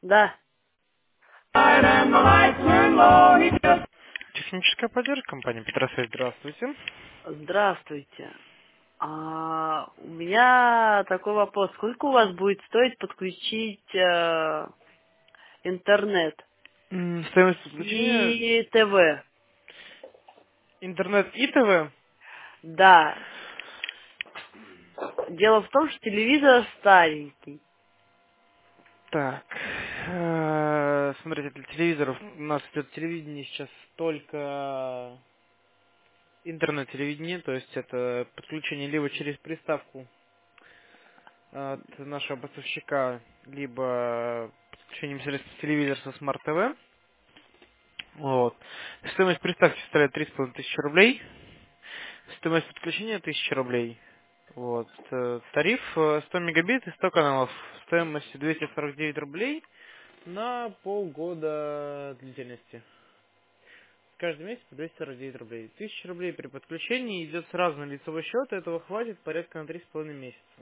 Да, Техническая поддержка компании Петросвет. Здравствуйте. здравствуйте. У меня такой вопрос. Сколько у вас будет стоить подключить интернет Стоимость подключения и ТВ? интернет и ТВ. Да. Дело в том, что телевизор старенький. Так, смотрите, для телевизоров у нас идет телевидение сейчас только интернет-телевидение, то есть это подключение либо через приставку от нашего поставщика, либо подключением через телевизор со Smart TV. Вот. Стоимость приставки составляет 3500 рублей. Стоимость подключения 1000 рублей. Вот. Тариф 100 мегабит и 100 каналов. Стоимость 249 рублей на полгода длительности. Каждый месяц по 249 рублей. 1000 рублей при подключении идет сразу на лицевой счет, и этого хватит порядка на 3,5 месяца.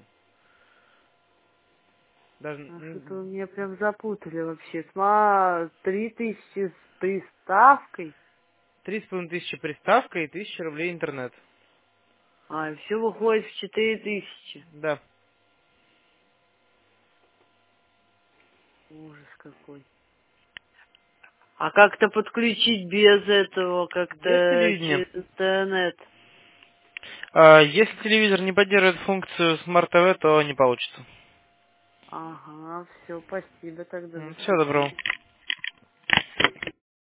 Даже Что-то вы меня прям запутали вообще. 3000 с приставкой. 3,5 тысячи приставка и 1000 рублей интернет. И все выходит в 4000. Да. Ужас какой. А как-то подключить без этого, Без как-то телевидения. через интернет? Если телевизор не поддерживает функцию Smart TV, то не получится. Ага, все, спасибо тогда, до Всего свидания. доброго.